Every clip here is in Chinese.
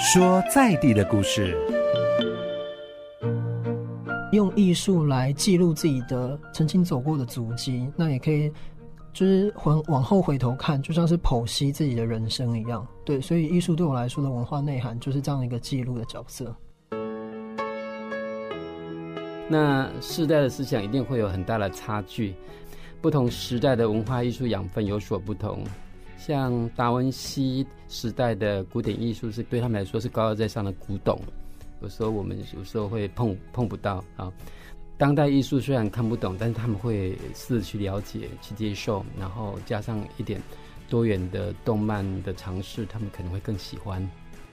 说在地的故事， 用艺术来记录自己的曾经走过的足迹，那也可以就是往后回头看，就像是剖析自己的人生一样。对，所以艺术对我来说的文化内涵就是这样一个记录的角色。 那世代的思想一定会有很大的差距，不同时代的文化艺术养分有所不同。像达文西时代的古典艺术是对他们来说是高高在上的古董，有时候我们有时候会碰不到啊。当代艺术虽然看不懂，但是他们会试着去了解、去接受，然后加上一点多元的动漫的尝试，他们可能会更喜欢。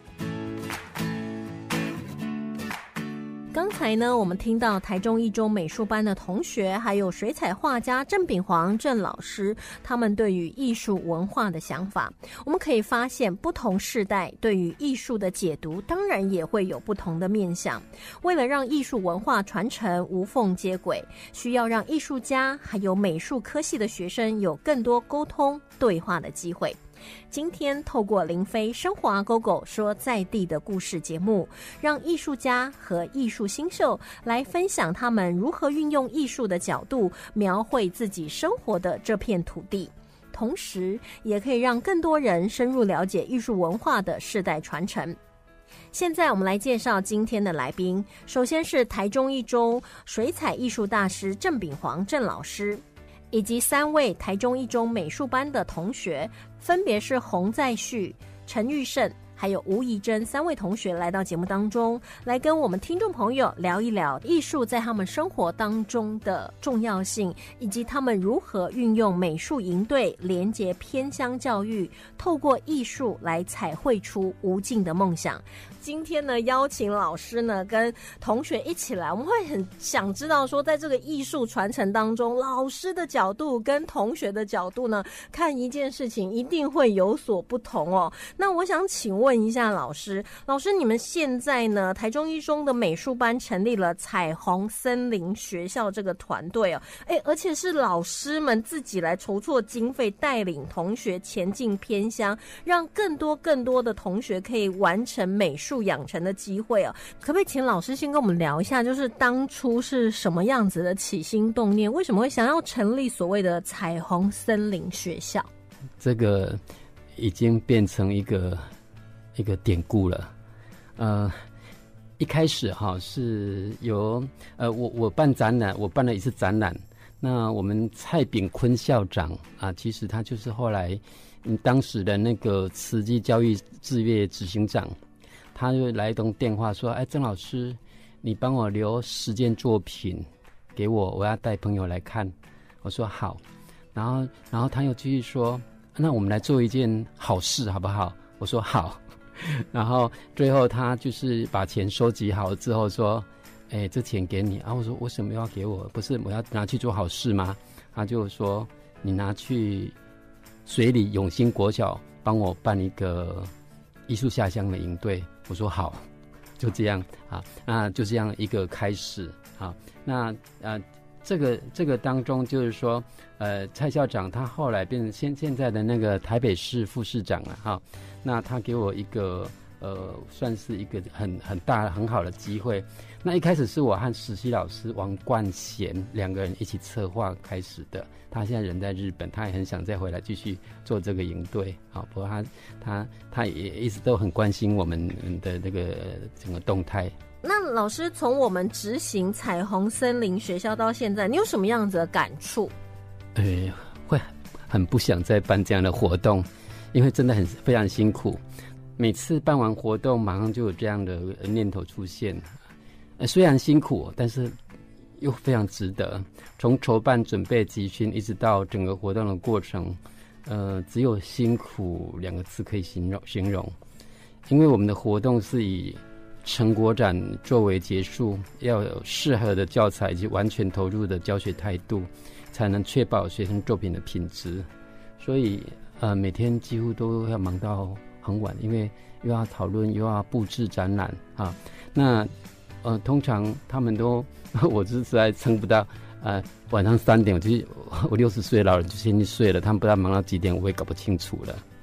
刚才呢，我们听到台中一中美术班的同学，还有水彩画家郑秉煌郑老师，他们对于艺术文化的想法。我们可以发现，不同世代对于艺术的解读，当然也会有不同的面向。为了让艺术文化传承无缝接轨，需要让艺术家还有美术科系的学生有更多沟通对话的机会。今天透过林飞生活阿狗狗说在地的故事节目，让艺术家和艺术新秀来分享他们如何运用艺术的角度描绘自己生活的这片土地，同时也可以让更多人深入了解艺术文化的世代传承。现在我们来介绍今天的来宾，首先是台中一中水彩艺术大师郑秉煌郑老师，以及3位台中一中美术班的同学，分别是洪在旭、陈玉胜还有吴怡珍3位同学来到节目当中，来跟我们听众朋友聊一聊艺术在他们生活当中的重要性，以及他们如何运用美术营队连结偏乡教育，透过艺术来彩绘出无尽的梦想。今天呢，邀请老师呢跟同学一起来，我们会很想知道说，在这个艺术传承当中，老师的角度跟同学的角度呢，看一件事情一定会有所不同哦。那我想请问一下老师，你们现在呢，台中一中的美术班成立了彩虹森林学校这个团队哦，而且是老师们自己来筹措经费，带领同学前进偏乡，让更多的同学可以完成美术养成的机会哦。可不可以请老师先跟我们聊一下，就是当初是什么样子的起心动念，为什么会想要成立所谓的彩虹森林学校？ 这个已经变成一个典故了。一开始是由我办展览，我办了一次展览。那我们蔡炳坤校长其实他就是后来当时的那个慈济教育志业执行长，他就来一通电话说：“郑老师，你帮我留10件作品给我，我要带朋友来看。”我说好。然后他又继续说：“那我们来做一件好事好不好？”我说好。然后最后他就是把钱收集好之后说：“这钱给你啊。”我说：“为什么要给我？不是我要拿去做好事吗？”他就说：“你拿去水里永兴国小帮我办一个艺术下乡的营队。”我说好，就这样那就这样一个开始那这个当中就是说蔡校长他后来变成现在的那个台北市副市长了那他给我一个算是一个很大很好的机会。那一开始是我和实习老师王冠贤2个人一起策划开始的。他现在人在日本，他也很想再回来继续做这个营队不过他也一直都很关心我们的那个整个动态。 那老师从我们执行彩虹森林学校到现在，你有什么样子的感触？ 会很不想再办这样的活动，因为真的非常辛苦。每次办完活动马上就有这样的念头出现，虽然辛苦，但是又非常值得。从筹办、准备、集训，一直到整个活动的过程，只有辛苦2个字可以形容。因为我们的活动是以成果展作为结束，要有适合的教材以及完全投入的教学态度，才能确保学生作品的品质。所以每天几乎都要忙到很晚，因为又要讨论又要布置展览那通常他们都我实在撑不到晚上3点我60岁的老人就先去睡了，他们不知道忙到几点我也搞不清楚了。 所以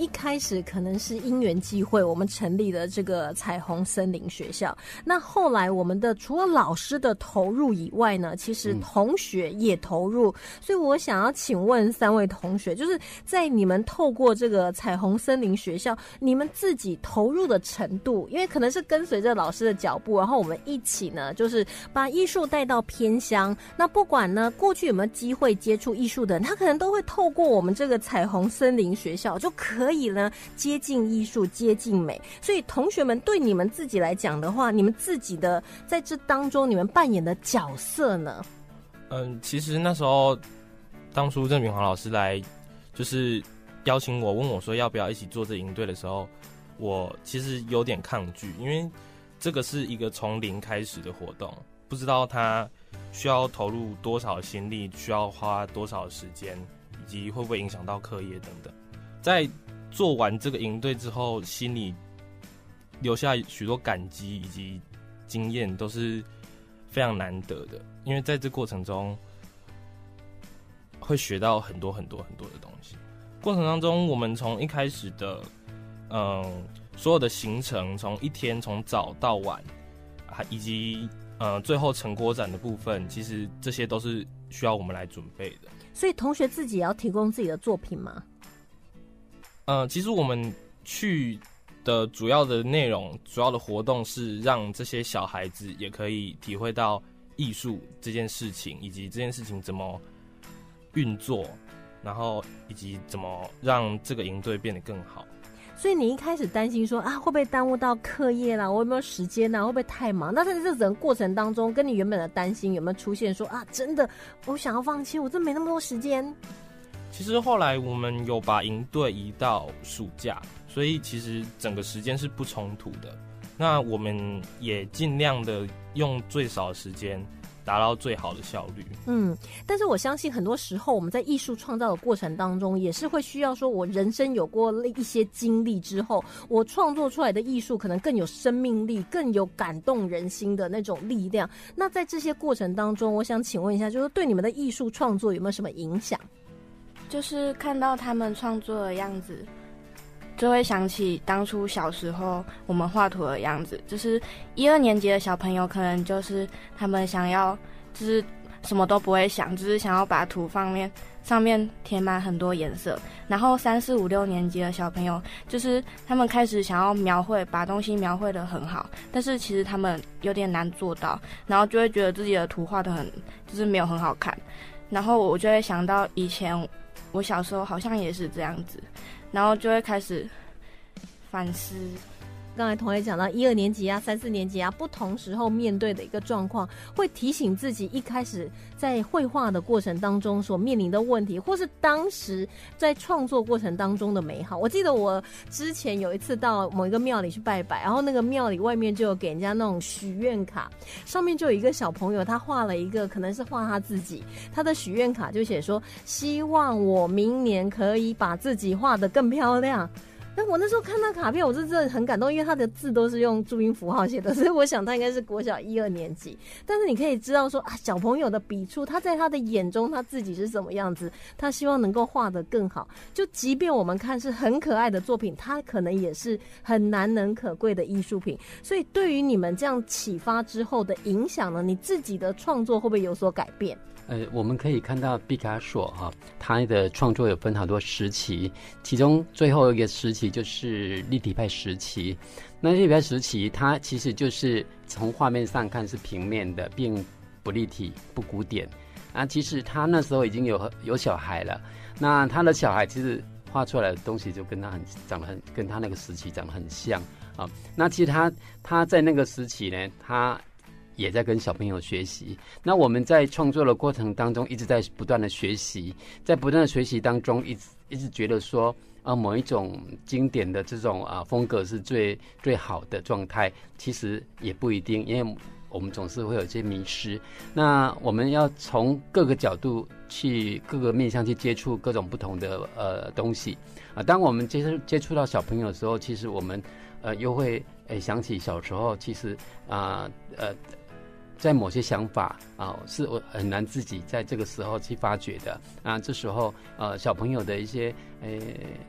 一开始可能是因缘际会，我们成立了这个彩虹森林学校。那后来我们的除了老师的投入以外呢，其实同学也投入。所以我想要请问3位同学，就是在你们透过这个彩虹森林学校，你们自己投入的程度，因为可能是跟随着老师的脚步，然后我们一起呢，就是把艺术带到偏乡。那不管呢过去有没有机会接触艺术的人，他可能都会透过我们这个彩虹森林学校就可以呢接近艺术，接近美。所以同学们，对你们自己来讲的话，你们自己的在这当中你们扮演的角色呢？ 其实那时候当初郑炳煌老师来就是邀请我，问我说要不要一起做这营队的时候，我其实有点抗拒，因为这个是一个从零开始的活动，不知道他需要投入多少心力，需要花多少时间，以及会不会影响到课业等等。在做完这个营队之后，心里留下许多感激以及经验，都是非常难得的。因为在这过程中会学到很多很多很多的东西。过程当中，我们从一开始的所有的行程，从一天从早到晚，以及最后成果展的部分，其实这些都是需要我们来准备的。 所以同学自己也要提供自己的作品吗？ 其实我们去的主要的内容、主要的活动是让这些小孩子也可以体会到艺术这件事情，以及这件事情怎么运作，然后以及怎么让这个营队变得更好。 所以你一开始担心说会不会耽误到课业啦，我有没有时间啦，会不会太忙？那在这整个过程当中，跟你原本的担心有没有出现说真的我想要放弃，我真没那么多时间？ 其实后来我们有把营队移到暑假，所以其实整个时间是不冲突的。那我们也尽量的用最少的时间达到最好的效率。 但是我相信很多时候我们在艺术创造的过程当中，也是会需要说我人生有过一些经历之后，我创作出来的艺术可能更有生命力，更有感动人心的那种力量。那在这些过程当中，我想请问一下，就是对你们的艺术创作有没有什么影响？ 就是看到他们创作的样子，就会想起当初小时候我们画图的样子。就是1、2年级的小朋友，可能就是他们想要就是什么都不会想，只是想要把图上面填满很多颜色。然后3、4、5、6年级的小朋友，就是他们开始想要描绘，把东西描绘得很好，但是其实他们有点难做到，然后就会觉得自己的图画得很就是没有很好看。然后我就会想到以前我小时候好像也是这样子，然后就会开始反思。 刚才同学讲到1、2年级3、4年级不同时候面对的一个状况，会提醒自己一开始在绘画的过程当中所面临的问题，或是当时在创作过程当中的美好。我记得我之前有一次到某一个庙里去拜拜，然后那个庙里外面就有给人家那种许愿卡，上面就有一个小朋友，他画了一个可能是画他自己，他的许愿卡就写说希望我明年可以把自己画得更漂亮。那我那时候看到卡片，我是真的很感动，因为他的字都是用注音符号写的，所以我想他应该是国小1、2年级。但是你可以知道说小朋友的笔触，他在他的眼中他自己是什么样子，他希望能够画得更好。就即便我们看是很可爱的作品，他可能也是很难能可贵的艺术品。所以对于你们这样启发之后的影响呢，你自己的创作会不会有所改变？ 我们可以看到毕卡索他的创作有分好多时期，其中最后一个时期就是立体派时期。那立体派时期，它其实就是从画面上看是平面的，并不立体、不古典。其实他那时候已经有小孩了，那他的小孩其实画出来的东西就跟他跟他那个时期长得很像那其实他在那个时期呢，他也在跟小朋友学习。那我们在创作的过程当中一直在不断的学习，在不断的学习当中一直觉得说某一种经典的这种风格是最好的状态，其实也不一定，因为我们总是会有一些迷失。那我们要从各个角度去各个面向去接触各种不同的东西当我们接触到小朋友的时候，其实我们又会想起小时候，其实在某些想法是我很难自己在这个时候去发掘的这时候小朋友的一些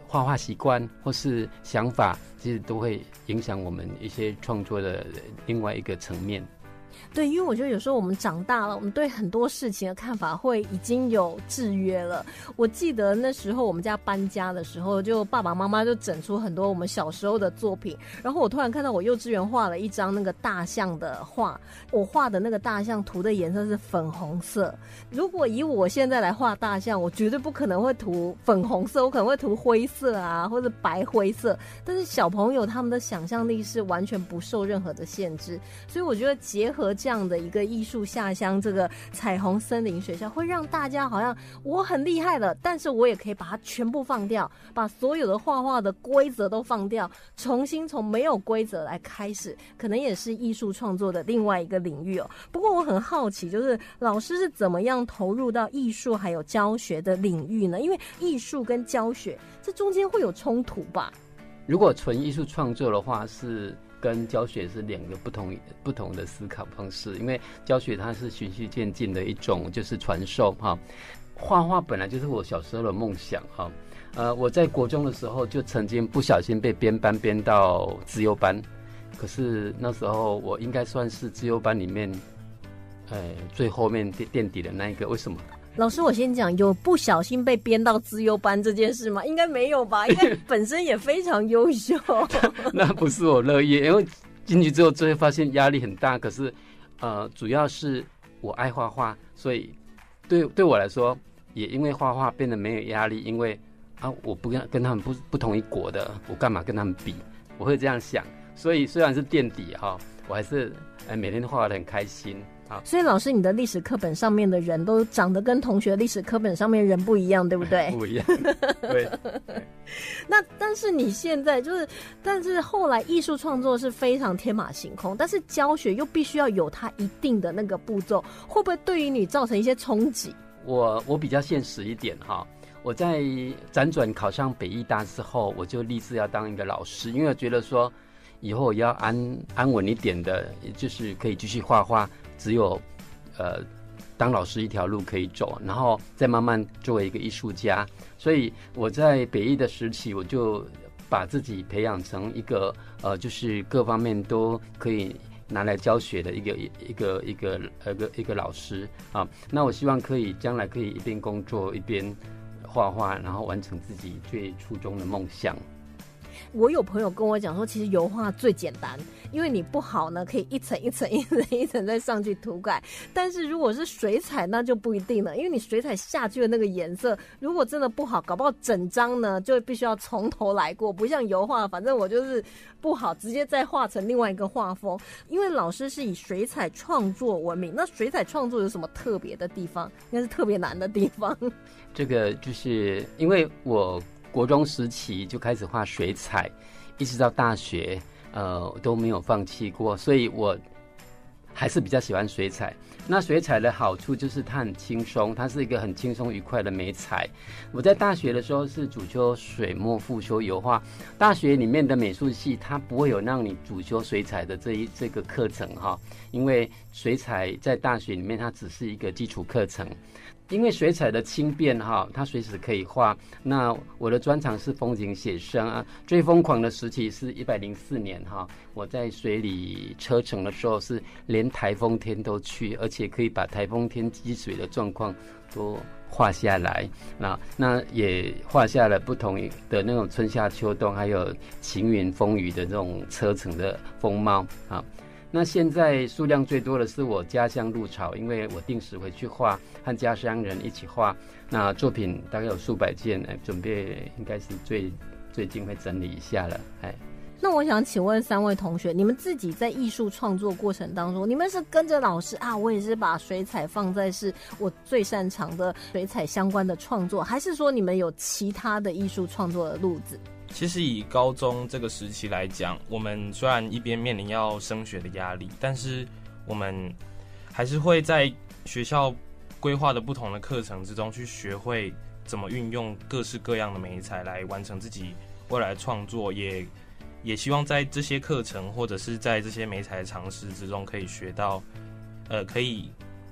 画画习惯或是想法，其实都会影响我们一些创作的另外一个层面。 对，因为我觉得有时候我们长大了，我们对很多事情的看法会已经有制约了。我记得那时候我们家搬家的时候，就爸爸妈妈就整出很多我们小时候的作品，然后我突然看到我幼稚园画了一张那个大象的画，我画的那个大象涂的颜色是粉红色。如果以我现在来画大象，我绝对不可能会涂粉红色，我可能会涂灰色啊，或者白灰色。但是小朋友他们的想象力是完全不受任何的限制，所以我觉得结合这样的一个艺术下乡，这个彩虹森林学校会让大家好像我很厉害了，但是我也可以把它全部放掉，把所有的画画的规则都放掉，重新从没有规则来开始，可能也是艺术创作的另外一个领域哦。不过我很好奇，就是老师是怎么样投入到艺术还有教学的领域呢？因为艺术跟教学这中间会有冲突吧？ 如果纯艺术创作的话，是跟教学是两个不同的思考方式，因为教学它是循序渐进的一种就是传授哈。画画本来就是我小时候的梦想哈。我在国中的时候就曾经不小心被编班编到资优班，可是那时候我应该算是资优班里面，最后面垫底的那一个。为什么？ 老师，我先讲，有不小心被编到资优班这件事吗？应该没有吧？应该本身也非常优秀。 那不是我乐意，因为进去之后就会发现压力很大。可是，主要是我爱画画，所以对我来说，也因为画画变得没有压力。因为我不跟他们不同一国的，我干嘛跟他们比？我会这样想。所以虽然是垫底哈，我还是每天都画得很开心。 所以老师，你的历史课本上面的人都长得跟同学历史课本上面人不一样，对不对？ 不一样，对。 那但是你现在就是，但是后来艺术创作是非常天马行空，但是教学又必须要有它一定的那个步骤，会不会对于你造成一些冲击？ 我比较现实一点哈。我在辗转考上北艺大之后，我就立志要当一个老师，因为我觉得说以后也要安稳一点的，就是可以继续画画。只有当老师一条路可以走，然后再慢慢作为一个艺术家。所以我在北艺的时期，我就把自己培养成一个就是各方面都可以拿来教学的一个老师啊。那我希望将来可以一边工作一边画画，然后完成自己最初衷的梦想。 我有朋友跟我讲说，其实油画最简单，因为你不好呢，可以一层一层一层一层再上去涂改。但是如果是水彩，那就不一定了，因为你水彩下去的那个颜色，如果真的不好，搞不好整张呢就必须要从头来过。不像油画，反正我就是不好，直接再画成另外一个画风。因为老师是以水彩创作闻名，那水彩创作有什么特别的地方？应该是特别难的地方。 这个就是因为我国中时期就开始画水彩，一直到大学都没有放弃过，所以我还是比较喜欢水彩。那水彩的好处就是它很轻松，它是一个很轻松愉快的媒材。我在大学的时候是主修水墨，副修油画。大学里面的美术系它不会有让你主修水彩的这个课程哈，因为水彩在大学里面它只是一个基础课程。因为水彩的轻便哈，它随时可以画。那我的专长是风景写生啊，最疯狂的时期是104年哈，我在水里车程的时候是连台风天都去，而且可以把台风天积水的状况都画下来。那也画下了不同的那种春夏秋冬，还有晴云风雨的这种车程的风貌啊。那现在数量最多的是我家乡鹿草，因为我定时回去画，和家乡人一起画，那作品大概有数百件，准备应该是最近会整理一下了。 那我想请问3位同学，你们自己在艺术创作过程当中，你们是跟着老师啊，我也是把水彩放在是我最擅长的水彩相关的创作，还是说你们有其他的艺术创作的路子？ 其实以高中这个时期来讲，我们虽然一边面临要升学的压力，但是我们还是会在学校规划的不同的课程之中去学会怎么运用各式各样的媒材来完成自己未来的创作，也希望在这些课程或者是在这些媒材的尝试之中可以学到可以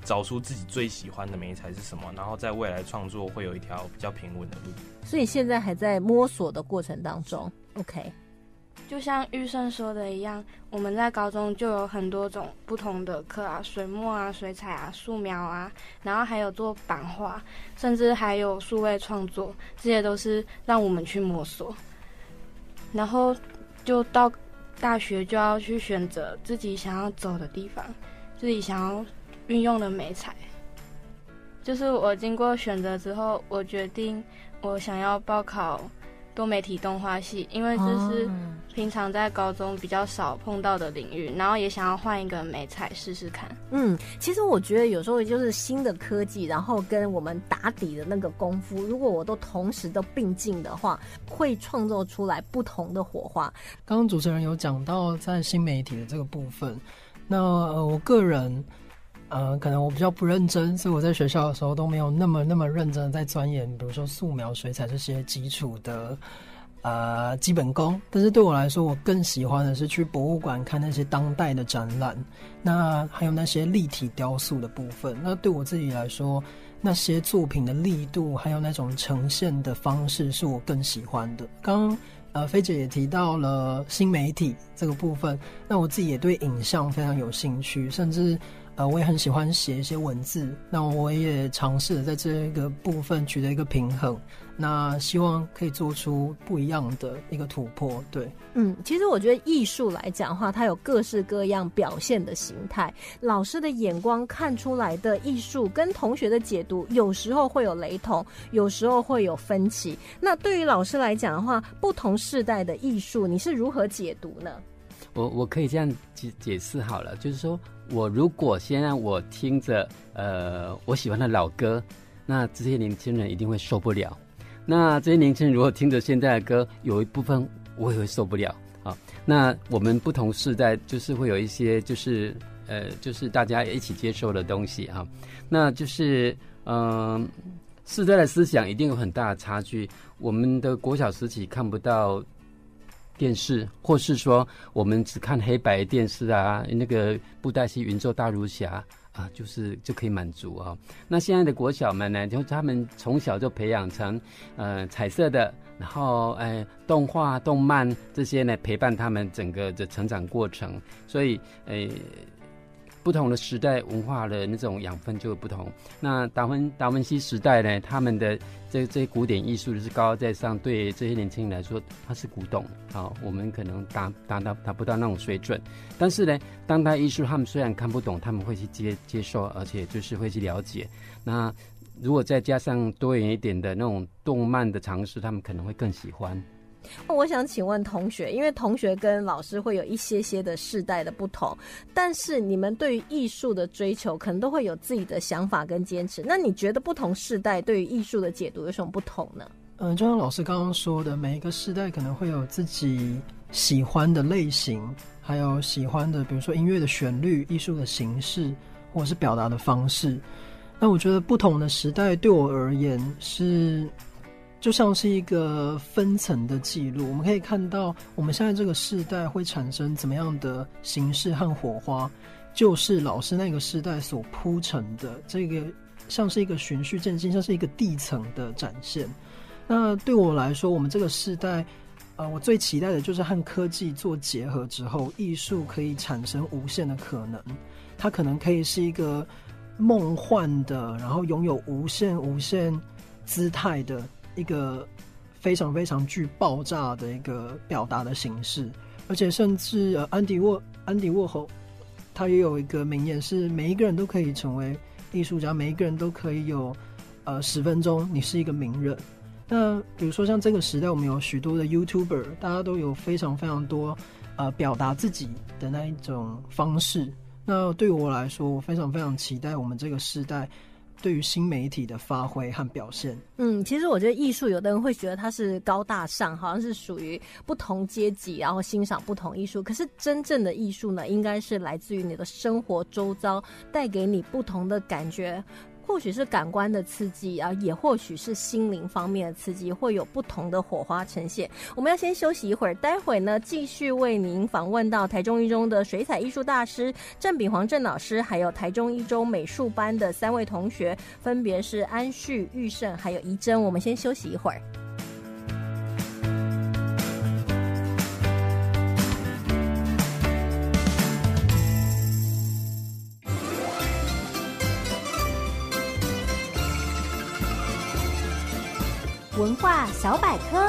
找出自己最喜欢的媒材是什么，然后在未来创作会有一条比较平稳的路。 所以现在还在摸索的过程当中。OK， 就像玉胜说的一样，我们在高中就有很多种不同的课啊，水墨啊、水彩啊、素描啊，然后还有做版画，甚至还有数位创作，这些都是让我们去摸索。然后就到大学就要去选择自己想要走的地方，自己想要运用的媒材。就是我经过选择之后，我决定我想要报考多媒体动画系，因为这是平常在高中比较少碰到的领域，然后也想要换一个媒材试试看。 其实我觉得有时候就是新的科技，然后跟我们打底的那个功夫，如果我都同时都并进的话，会创造出来不同的火花。 刚刚主持人有讲到在新媒体的这个部分，那我个人可能我比较不认真，所以我在学校的时候都没有那么认真的在钻研，比如说素描、水彩这些基础的基本功。但是对我来说，我更喜欢的是去博物馆看那些当代的展览，那还有那些立体雕塑的部分。那对我自己来说，那些作品的力度还有那种呈现的方式是我更喜欢的。刚刚菲姐也提到了新媒体这个部分，那我自己也对影像非常有兴趣，甚至我也很喜欢写一些文字，那我也尝试在这个部分取得一个平衡，那希望可以做出不一样的一个突破。对， 其实我觉得艺术来讲的话，它有各式各样表现的形态，老师的眼光看出来的艺术跟同学的解读有时候会有雷同，有时候会有分歧。那对于老师来讲的话，不同世代的艺术你是如何解读呢？ 我可以这样解释好了，就是说我如果先让我听着我喜欢的老歌，那这些年轻人一定会受不了。那这些年轻人如果听着现在的歌，有一部分我也会受不了啊。那我们不同世代就是会有一些就是大家一起接受的东西啊。那就是世代的思想一定有很大的差距。我们的国小时期看不到电视，或是说我们只看黑白电视啊，那个布袋戏云州大儒侠啊，就可以满足啊。那现在的国小们呢，就他们从小就培养成彩色的，然后动画动漫这些呢，陪伴他们整个的成长过程。所以不同的时代文化的那种养分就不同。那达文西时代呢，他们的这些古典艺术就是高高在上，对这些年轻人来说，它是古董啊，我们可能达不到那种水准。但是呢，当代艺术他们虽然看不懂，他们会去接受，而且就是会去了解。那如果再加上多元一点的那种动漫的尝试，他们可能会更喜欢。 我想请问同学，因为同学跟老师会有一些的世代的不同，但是你们对于艺术的追求可能都会有自己的想法跟坚持，那你觉得不同世代对于艺术的解读有什么不同呢？ 就像老师刚刚说的，每一个世代可能会有自己喜欢的类型，还有喜欢的比如说音乐的旋律、艺术的形式或者是表达的方式。那我觉得不同的时代对我而言就像是一个分层的记录，我们可以看到我们现在这个世代会产生怎么样的形式和火花，就是老师那个世代所铺陈的，这个像是一个循序渐进，像是一个地层的展现。那对我来说，我们这个世代我最期待的就是和科技做结合之后，艺术可以产生无限的可能。它可能可以是一个梦幻的，然后拥有无限姿态的一个非常非常具爆炸的一个表达的形式。而且甚至安迪沃侯他也有一个名言，是每一个人都可以成为艺术家，每一个人都可以有10分钟你是一个名人。那比如说像这个时代，我们有许多的 YouTuber， 大家都有非常非常多表达自己的那一种方式。那对于我来说，我非常非常期待我们这个时代对于新媒体的发挥和表现。 其实我觉得艺术有的人会觉得它是高大上，好像是属于不同阶级然后欣赏不同艺术，可是真正的艺术呢，应该是来自于你的生活周遭，带给你不同的感觉， 或许是感官的刺激啊，也或许是心灵方面的刺激，会有不同的火花呈现。我们要先休息一会儿，待会呢继续为您访问到台中一中的水彩艺术大师郑秉煌郑老师，还有台中一中美术班的3位同学，分别是安旭、玉胜还有怡珍。我们先休息一会儿。 文化小百科。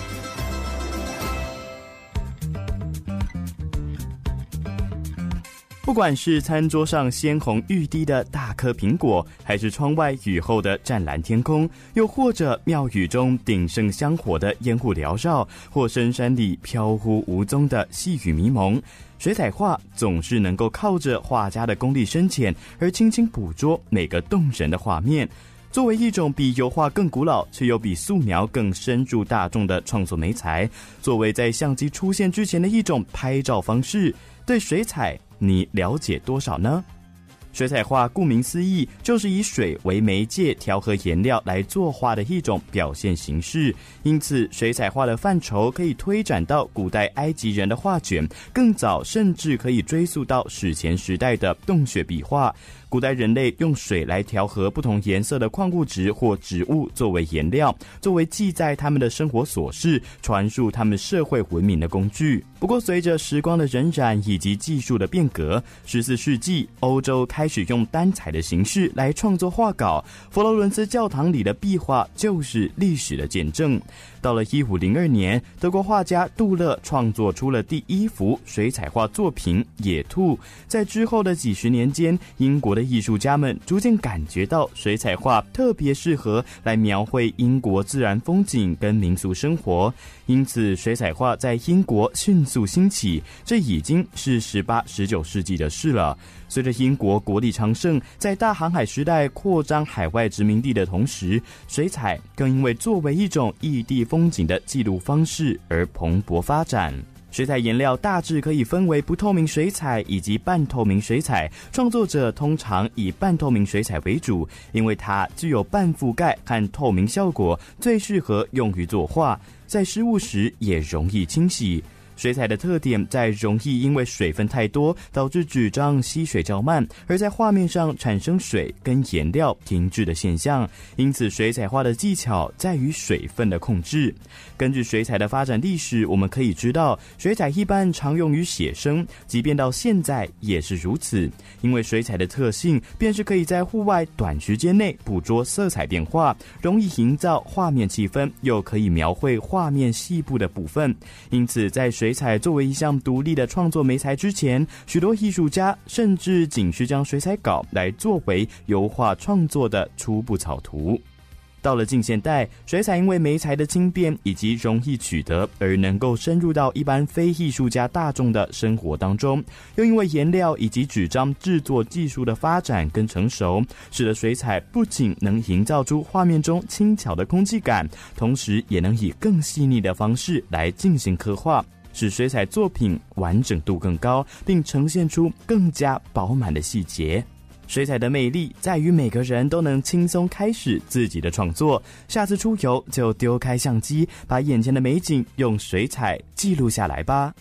不管是餐桌上鲜红欲滴的大颗苹果，还是窗外雨后的湛蓝天空，又或者庙宇中鼎盛香火的烟雾缭绕，或深山里飘忽无踪的细雨迷蒙，水彩画总是能够靠着画家的功力深浅，而轻轻捕捉每个动人的画面。作为一种比油画更古老却又比素描更深入大众的创作媒材，作为在相机出现之前的一种拍照方式，对水彩你了解多少呢？水彩画顾名思义，就是以水为媒介调和颜料来作画的一种表现形式。因此，水彩画的范畴可以推展到古代埃及人的画卷，更早甚至可以追溯到史前时代的洞穴壁画。古代人类用水来调和不同颜色的矿物质或植物作为颜料，作为记载他们的生活琐事、传述他们社会文明的工具。不过，随着时光的荏苒以及技术的变革，14世纪欧洲开始用单彩的形式来创作画稿，佛罗伦斯教堂里的壁画就是历史的见证。到了1502年，德国画家杜勒创作出了第一幅水彩画作品《野兔》。在之后的几十年间，英国的艺术家们逐渐感觉到水彩画特别适合来描绘英国自然风景跟民俗生活，因此水彩画在英国迅速兴起，这已经是18、19世纪的事了。随着英国国力昌盛，在大航海时代扩张海外殖民地的同时，水彩更因为作为一种异地风景的记录方式而蓬勃发展。水彩颜料大致可以分为不透明水彩以及半透明水彩，创作者通常以半透明水彩为主，因为它具有半覆盖和透明效果，最适合用于作画，在湿物时也容易清洗。水彩的特点在容易因为水分太多导致纸张吸水较慢，而在画面上产生水跟颜料停滞的现象，因此水彩画的技巧在于水分的控制。根据水彩的发展历史，我们可以知道，水彩一般常用于写生，即便到现在也是如此。因为水彩的特性便是可以在户外短时间内捕捉色彩变化，容易营造画面气氛，又可以描绘画面细部的部分。因此在水彩作为一项独立的创作媒材之前，许多艺术家甚至仅是将水彩稿来作为油画创作的初步草图。到了近现代，水彩因为媒材的轻便以及容易取得，而能够深入到一般非艺术家大众的生活当中，又因为颜料以及纸张制作技术的发展跟成熟，使得水彩不仅能营造出画面中轻巧的空气感，同时也能以更细腻的方式来进行刻画，使水彩作品完整度更高，并呈现出更加饱满的细节。水彩的魅力在于每个人都能轻松开始自己的创作，下次出游就丢开相机，把眼前的美景用水彩记录下来吧。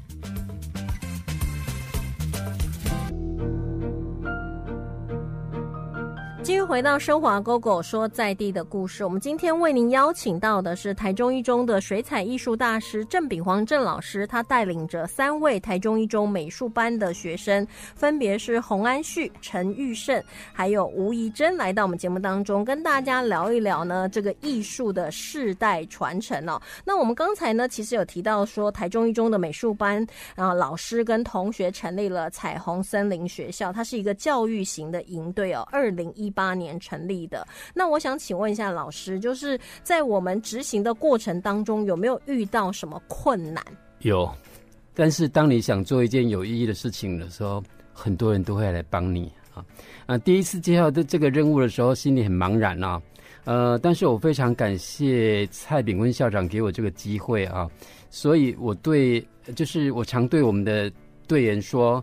继续回到生华 GoGo 说在地的故事，我们今天为您邀请到的是台中一中的水彩艺术大师郑秉煌郑老师，他带领着3位台中一中美术班的学生，分别是洪安旭、陈玉胜还有吴怡珍，来到我们节目当中跟大家聊一聊呢这个艺术的世代传承哦。那我们刚才呢其实有提到说台中一中的美术班老师跟同学成立了彩虹森林学校，它是一个教育型的营队哦，2018年成立的。那我想请问一下老师，就是在我们执行的过程当中有没有遇到什么困难？ 有，但是当你想做一件有意义的事情的时候，很多人都会来帮你第一次接到这个任务的时候心里很茫然但是我非常感谢蔡炳坤校长给我这个机会所以我常对我们的队员说，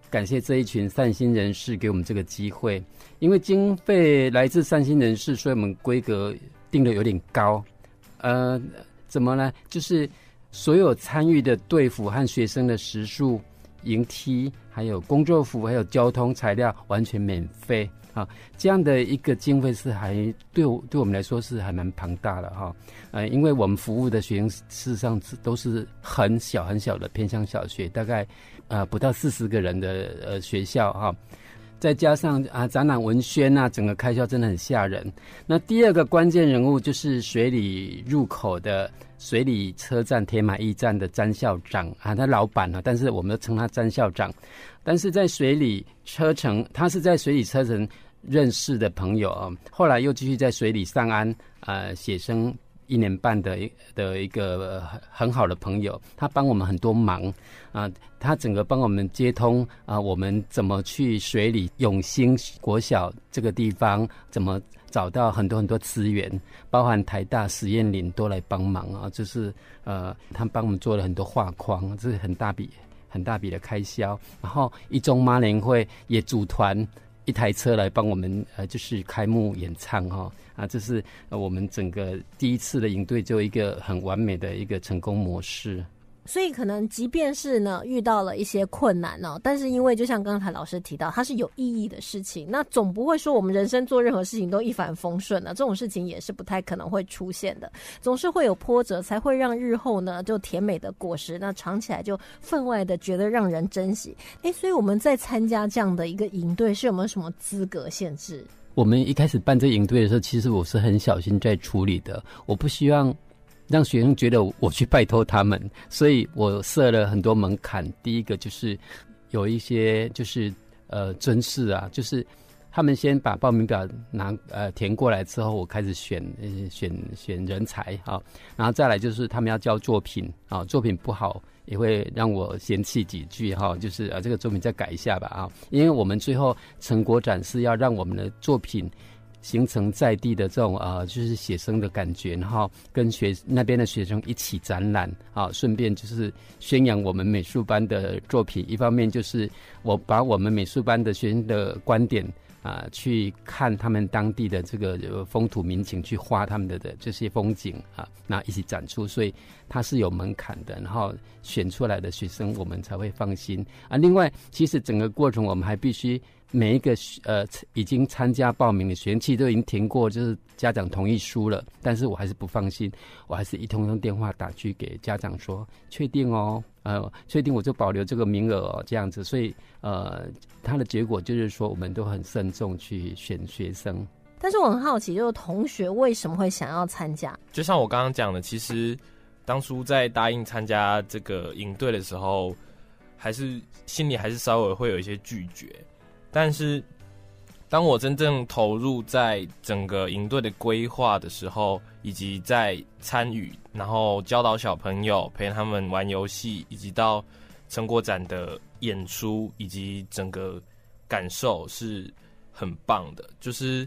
感谢这一群善心人士给我们这个机会，因为经费来自善心人士，所以我们规格定得有点高。怎么呢？就是所有参与的队服和学生的食宿、营梯，还有工作服，还有交通材料完全免费啊！这样的一个经费是还对我们来说是还蛮庞大的哈。因为我们服务的学生事实上都是很小很小的偏乡小学，大概不到40个人的学校哈。再加上展览文宣啊，整个开销真的很吓人。那第二个关键人物就是水里入口的水里车站铁马驿站的詹校长啊，他老板啊，但是我们都称他詹校长。但是在水里车城，他是在水里车城认识的朋友啊，后来又继续在水里上岸写生1年半的一个很好的朋友，他帮我们很多忙他整个帮我们接通我们怎么去水里永兴国小这个地方，怎么找到很多很多资源，包含台大实验林都来帮忙就是他帮我们做了很多画框，这是很大笔的开销。然后一中妈联会也组团1台车来帮我们就是开幕演唱这是我们整个第一次的营队就一个很完美的一个成功模式。 所以可能即便是呢遇到了一些困难但是因为就像刚才老师提到，它是有意义的事情，那总不会说我们人生做任何事情都一帆风顺这种事情也是不太可能会出现的，总是会有波折，才会让日后呢就甜美的果实那尝起来就分外的觉得让人珍惜。所以我们在参加这样的一个营队是有没有什么资格限制？ 我们一开始办这个营队的时候，其实我是很小心在处理的，我不希望让学生觉得我去拜托他们，所以我设了很多门槛。第一个就是有一些就是甄试就是他们先把报名表填过来之后，我开始选人才然后再来就是他们要交作品作品不好也会让我嫌弃几句就是这个作品再改一下吧因为我们最后成果展示要让我们的作品形成在地的这种就是写生的感觉，然后跟那边的学生一起展览顺便就是宣扬我们美术班的作品。一方面就是我把我们美术班的学生的观点去看他们当地的这个风土民情，去画他们的这些风景那一起展出，所以它是有门槛的，然后选出来的学生我们才会放心另外其实整个过程我们还必须每一个已经参加报名的学生其实都已经填过就是家长同意书了，但是我还是不放心，我还是一通电话打去给家长说确定确定我就保留这个名额这样子。所以他的结果就是说我们都很慎重去选学生。 但是我很好奇，就是同学为什么会想要参加？ 就像我刚刚讲的，其实当初在答应参加这个营队的时候，还是心里还是稍微会有一些拒绝。但是当我真正投入在整个营队的规划的时候，以及在参与，然后教导小朋友，陪他们玩游戏，以及到成果展的演出，以及整个感受是很棒的。就是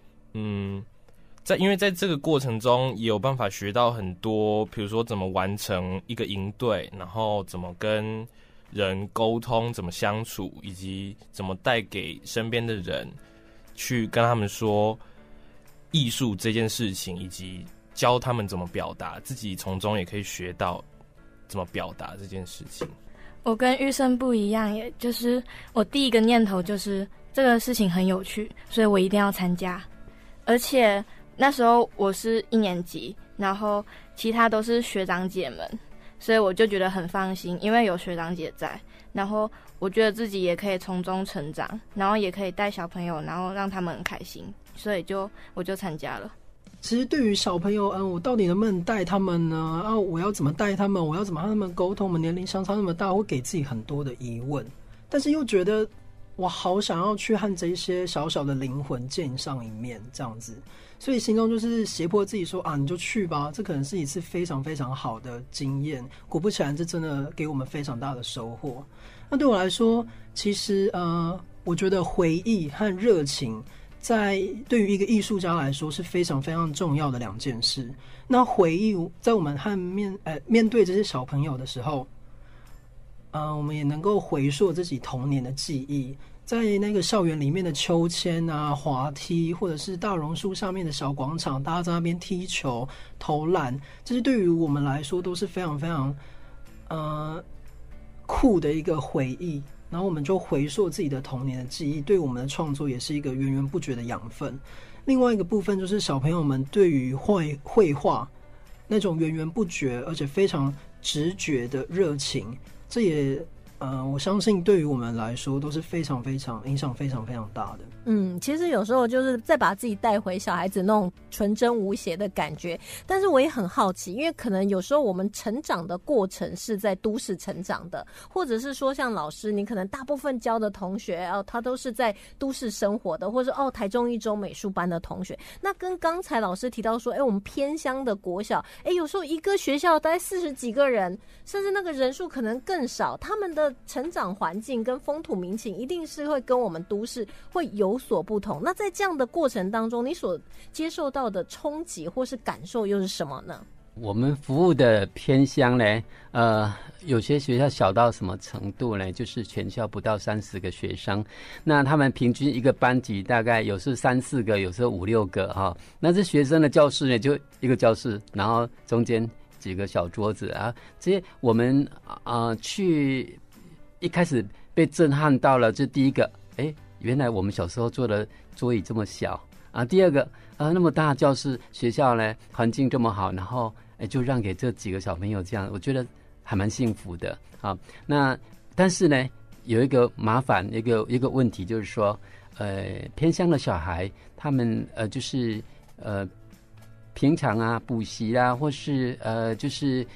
因为在这个过程中也有办法学到很多，比如说怎么完成一个营队，然后怎么跟人沟通，怎么相处，以及怎么带给身边的人，去跟他们说艺术这件事情，以及教他们怎么表达，自己从中也可以学到怎么表达这件事情。 我跟玉生不一样，也就是我第一个念头就是这个事情很有趣，所以我一定要参加。而且那时候我是1年级，然后其他都是学长姐们，所以我就觉得很放心，因为有学长姐在，然后我觉得自己也可以从中成长，然后也可以带小朋友，然后让他们很开心，所以我就参加了。 其实对于小朋友，我到底能不能带他们呢？我要怎么带他们？我要怎么和他们沟通？我们年龄相差那么大，会给自己很多的疑问，但是又觉得我好想要去和这些小小的灵魂见上一面，这样子，所以心中就是胁迫自己说你就去吧，这可能是一次非常非常好的经验。果不其然，这真的给我们非常大的收获。那对我来说，其实我觉得回忆和热情对于一个艺术家来说是非常非常重要的2件事。那回忆在我们和面对这些小朋友的时候， 我们也能够回溯自己童年的记忆，在那个校园里面的秋千啊、滑梯，或者是大榕树上面的小广场，大家在那边踢球、投篮，这是对于我们来说都是非常非常酷的一个回忆。然后我们就回溯自己的童年的记忆，对我们的创作也是一个源源不绝的养分。另外一个部分就是小朋友们对于绘画那种源源不绝而且非常直觉的热情，这也我相信对于我们来说都是非常非常影响非常非常大的。 其实有时候就是再把自己带回小孩子那种纯真无邪的感觉。但是我也很好奇，因为可能有时候我们成长的过程是在都市成长的，或者是说像老师你可能大部分教的同学他都是在都市生活的，或者是台中一中美术班的同学。那跟刚才老师提到说我们偏乡的国小有时候一个学校大概40几个人，甚至那个人数可能更少，他们的成长环境跟风土民情一定是会跟我们都市会有所不同。那在这样的过程当中，你所接受到的冲击或是感受又是什么呢？ 我们服务的偏乡呢，有些学校小到什么程度呢？就是全校不到30个学生，那他们平均一个班级大概有时3、4个，有时候5、6个哈。那这学生的教室呢，就一个教室，然后中间几个小桌子啊。这些我们去一开始被震撼到了，这第一个，原来我们小时候坐的桌椅这么小啊。第二个，那么大的教室，学校呢环境这么好，然后就让给这几个小朋友这样，我觉得还蛮幸福的啊。那但是呢，有一个麻烦，一个问题就是说，偏乡的小孩，他们就是平常啊补习啊，或是就是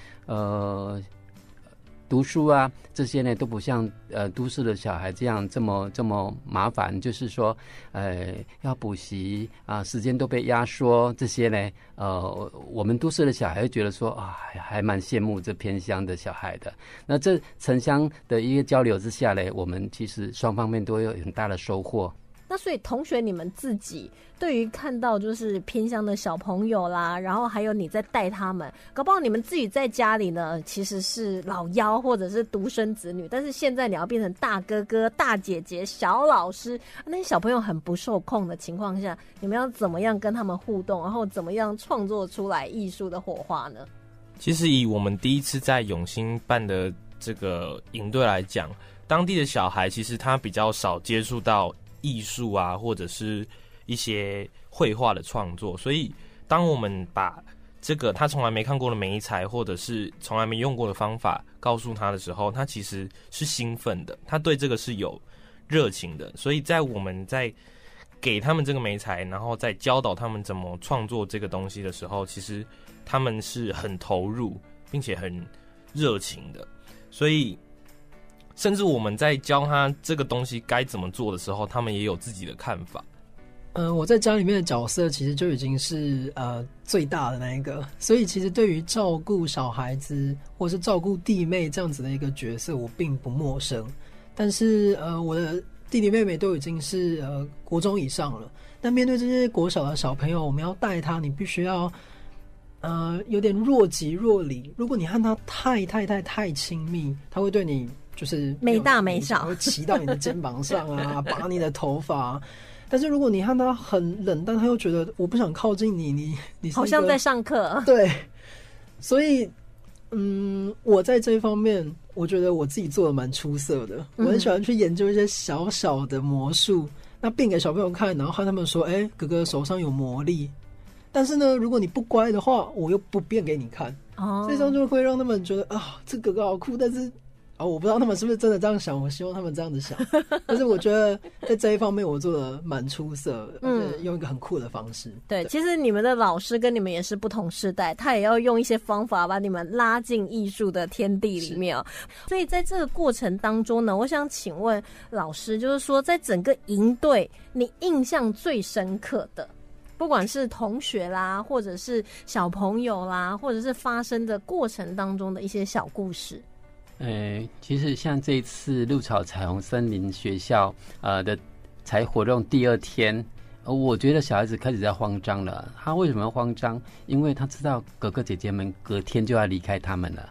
读书啊，这些呢都不像都市的小孩这样这么麻烦，就是说要补习啊，时间都被压缩，这些呢我们都市的小孩会觉得说还蛮羡慕这偏乡的小孩的。那这城乡的一个交流之下呢，我们其实双方面都有很大的收获。 那所以同学你们自己对于看到就是偏乡的小朋友啦，然后还有你在带他们，搞不好你们自己在家里呢其实是老幺或者是独生子女，但是现在你要变成大哥哥、大姐姐、小老师，那些小朋友很不受控的情况下，你们要怎么样跟他们互动，然后怎么样创作出来艺术的火花呢？ 其实以我们第一次在永兴办的这个营队来讲，当地的小孩其实他比较少接触到艺术啊，或者是一些绘画的创作，所以当我们把这个他从来没看过的媒材，或者是从来没用过的方法告诉他的时候，他其实是兴奋的，他对这个是有热情的。所以在我们在给他们这个媒材，然后再教导他们怎么创作这个东西的时候，其实他们是很投入并且很热情的。所以甚至我们在教他这个东西该怎么做的时候，他们也有自己的看法。 我在家里面的角色其实就已经是最大的那一个，所以其实对于照顾小孩子或是照顾弟妹这样子的一个角色，我并不陌生。但是我的弟弟妹妹都已经是国中以上了，但面对这些国小的小朋友，我们要带他，你必须要有点若即若离。如果你和他太亲密，他会对你就是没大没小， 会骑到你的肩膀上啊，拔你的头发。但是如果你和他很冷淡，他又觉得我不想靠近你，你好像在上课。 对，所以我在这一方面，我觉得我自己做的蛮出色的。我很喜欢去研究一些小小的魔术，那变给小朋友看，然后和他们说：“哥哥手上有魔力。”但是呢，如果你不乖的话，我又不变给你看。所以这样就会让他们觉得这哥哥好酷，但是我不知道他们是不是真的这样想，我希望他们这样子想。但是我觉得在这一方面我做的蛮出色的，而且用一个很酷的方式。 对，其实你们的老师跟你们也是不同世代，他也要用一些方法把你们拉进艺术的天地里面所以在这个过程当中呢，我想请问老师，就是说在整个营队你印象最深刻的，不管是同学啦，或者是小朋友啦，或者是发生的过程当中的一些小故事。 其实像这一次鹿草彩虹森林学校的才活动第2天，我觉得小孩子开始在慌张了。他为什么要慌张？因为他知道哥哥姐姐们隔天就要离开他们了。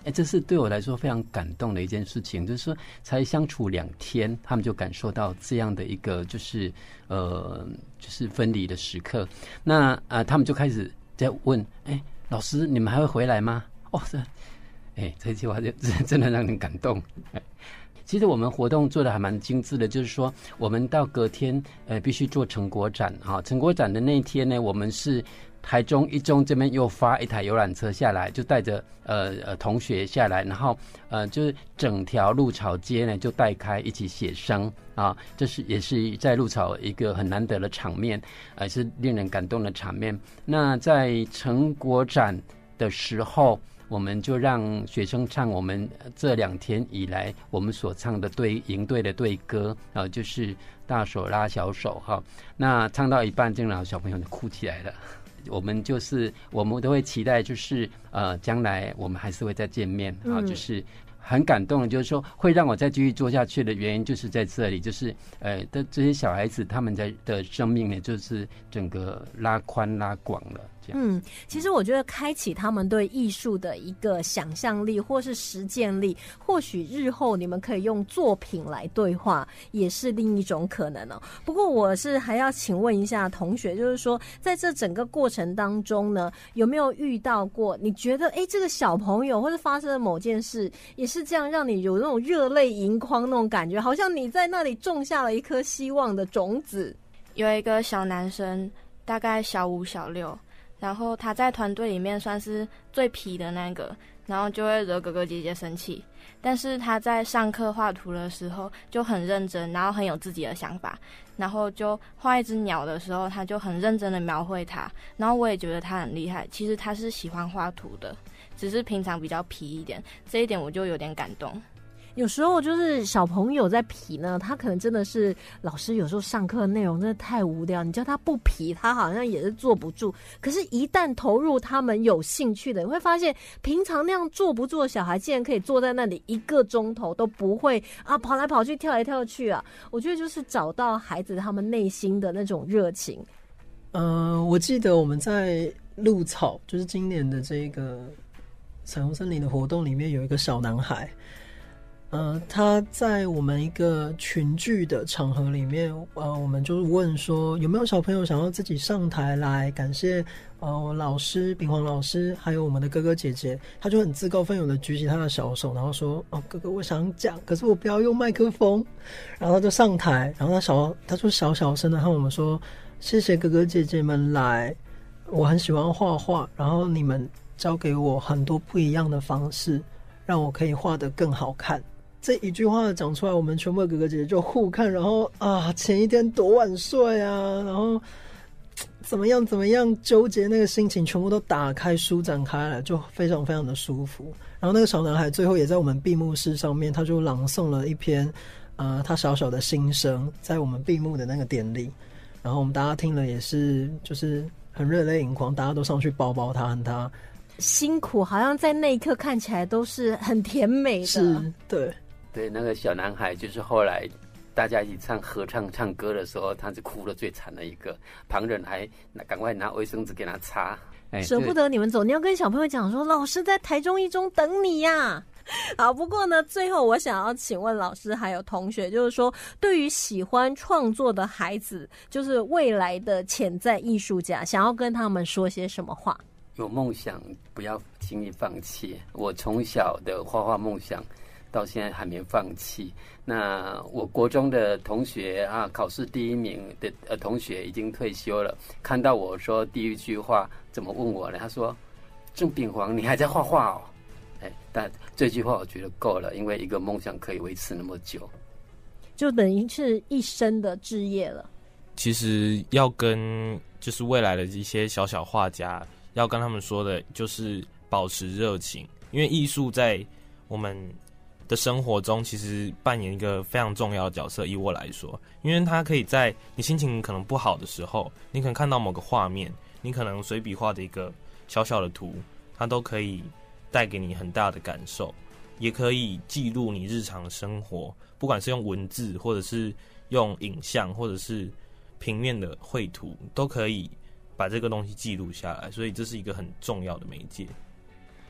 这是对我来说非常感动的一件事情，就是说才相处2天，他们就感受到这样的一个就是分离的时刻。那他们就开始在问，老师你们还会回来吗？这句话就真的让人感动。其实我们活动做的还蛮精致的，就是说我们到隔天必须做成果展哈。成果展的那一天呢，我们是台中一中这边又发一台游览车下来，就带着同学下来，然后就是整条鹿草街呢就带开一起写生啊，这是也是在鹿草一个很难得的场面，是令人感动的场面。那在成果展的时候，我们就让学生唱我们这2天以来我们所唱的营队的队歌就是大手拉小手哈。那唱到一半，这样小朋友就哭起来了。我们都会期待，就是将来我们还是会再见面啊，就是很感动的，就是说会让我再继续做下去的原因就是在这里，就是这些小孩子他们的生命呢，就是整个拉宽拉广了。 其实我觉得开启他们对艺术的一个想象力或是实践力，或许日后你们可以用作品来对话，也是另一种可能哦。不过我是还要请问一下同学，就是说在这整个过程当中呢，有没有遇到过你觉得这个小朋友或是发生的某件事也是这样让你有那种热泪盈眶那种感觉，好像你在那里种下了一颗希望的种子？ 有一个小男生大概小5小6，然后他在团队里面算是最皮的那个，然后就会惹哥哥姐姐生气。但是他在上课画图的时候就很认真，然后很有自己的想法，然后就画一只鸟的时候，他就很认真的描绘它，然后我也觉得他很厉害。其实他是喜欢画图的，只是平常比较皮一点，这一点我就有点感动。 有时候就是小朋友在皮呢，他可能真的是老师有时候上课的内容真的太无聊，你叫他不皮他好像也是坐不住，可是一旦投入他们有兴趣的，你会发现平常那样坐不住的小孩竟然可以坐在那里1个钟头都不会跑来跑去跳来跳去啊。我觉得就是找到孩子他们内心的那种热情。 我记得我们在鹿草就是今年的这个彩虹森林的活动里面有一个小男孩，他在我们一个群聚的场合里面，我们就问说有没有小朋友想要自己上台来感谢我老师秉煌老师还有我们的哥哥姐姐。他就很自告奋勇的举起他的小手，然后说哥哥我想讲，可是我不要用麦克风。然后他就上台，然后他就小声的和我们说，谢谢哥哥姐姐们来，我很喜欢画画，然后你们教给我很多不一样的方式，让我可以画得更好看。这一句话讲出来，我们全部的哥哥姐姐就互看，然后前一天多晚睡啊，然后怎么样纠结那个心情全部都打开舒展开了，就非常非常的舒服。然后那个小男孩最后也在我们闭幕式上面，他就朗诵了一篇他小小的心声，在我们闭幕的那个典礼，然后我们大家听了也是就是很热泪盈眶，大家都上去抱抱他，和他辛苦，好像在那一刻看起来都是很甜美的。 是， 对，那个小男孩就是后来大家一起合唱歌的时候，他是哭得最惨的一个，旁人还赶快拿卫生纸给他擦。 舍不得你们走，你要跟小朋友讲说，老师在台中一中等你呀。好，不过呢，最后我想要请问老师还有同学，就是说对于喜欢创作的孩子，就是未来的潜在艺术家，想要跟他们说些什么话？ 有梦想不要轻易放弃。我从小的画画梦想到现在还没放弃。那我国中的同学考试第1名的同学已经退休了，看到我说第一句话怎么问我呢？他说：郑秉煌，你还在画画哦？但这句话我觉得够了，因为一个梦想可以维持那么久， 就等于是一生的志业了。 其实要跟就是未来的一些小画家，要跟他们说的就是保持热情，因为艺术在我们的生活中其实扮演一个非常重要的角色。以我来说，因为它可以在你心情可能不好的时候，你可能看到某个画面，你可能随笔画的一个小小的图，它都可以带给你很大的感受，也可以记录你日常的生活，不管是用文字或者是用影像或者是平面的绘图，都可以把这个东西记录下来，所以这是一个很重要的媒介。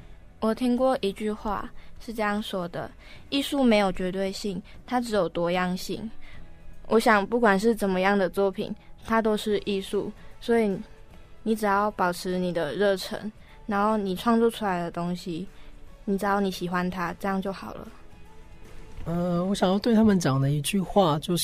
我听过一句话是这样说的：艺术没有绝对性，它只有多样性。我想不管是怎么样的作品，它都是艺术，所以你只要保持你的热忱，然后你创作出来的东西，你只要你喜欢它，这样就好了。 我想要对他们讲的一句话就是，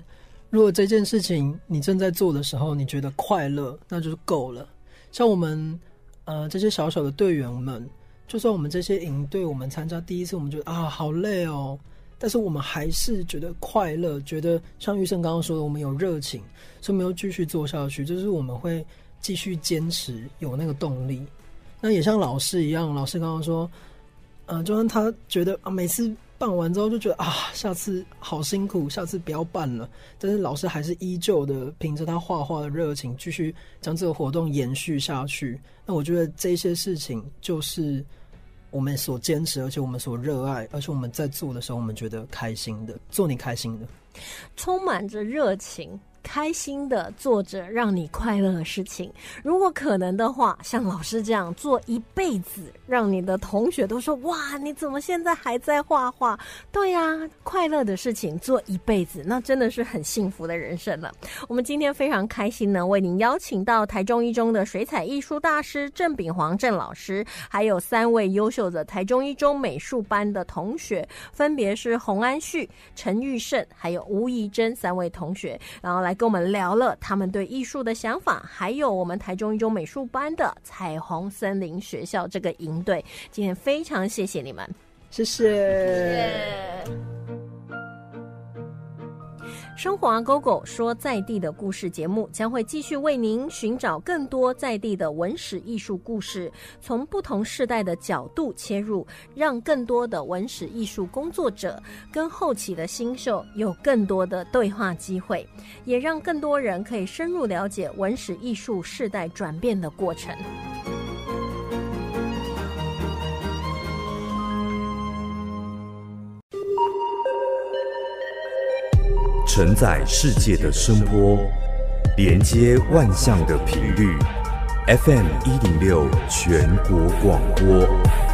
如果这件事情你正在做的时候，你觉得快乐，那就是够了。像我们这些小小的队员们，就算我们这些营队，我们参加第一次，我们觉得好累哦，但是我们还是觉得快乐，觉得像玉胜刚刚说的，我们有热情，所以我们要继续做下去，就是我们会继续坚持，有那个动力。那也像老师一样，老师刚刚说，就算他觉得每次办完之后就觉得下次好辛苦，下次不要办了，但是老师还是依旧的凭着他画画的热情继续将这个活动延续下去。那我觉得这些事情就是我们所坚持，而且我们所热爱，而且我们在做的时候我们觉得开心的，做你开心的， 充满着热情，开心的做着让你快乐的事情。如果可能的话，像老师这样做一辈子，让你的同学都说哇，你怎么现在还在画画？对呀，快乐的事情做一辈子，那真的是很幸福的人生了。我们今天非常开心呢，为您邀请到台中一中的水彩艺术大师郑秉煌郑老师，还有3位优秀的台中一中美术班的同学，分别是洪安旭、陈玉胜还有吴怡珍3位同学，然后来跟我们聊了他们对艺术的想法，还有我们台中一中美术班的彩虹森林学校这个营队。今天非常谢谢你们， 谢谢。 生活啊 GoGo 说在地的故事节目将会继续为您寻找更多在地的文史艺术故事，从不同世代的角度切入，让更多的文史艺术工作者跟后期的新秀有更多的对话机会，也让更多人可以深入了解文史艺术世代转变的过程。 承载世界的声波，连接万象的频率 FM 106全国广播。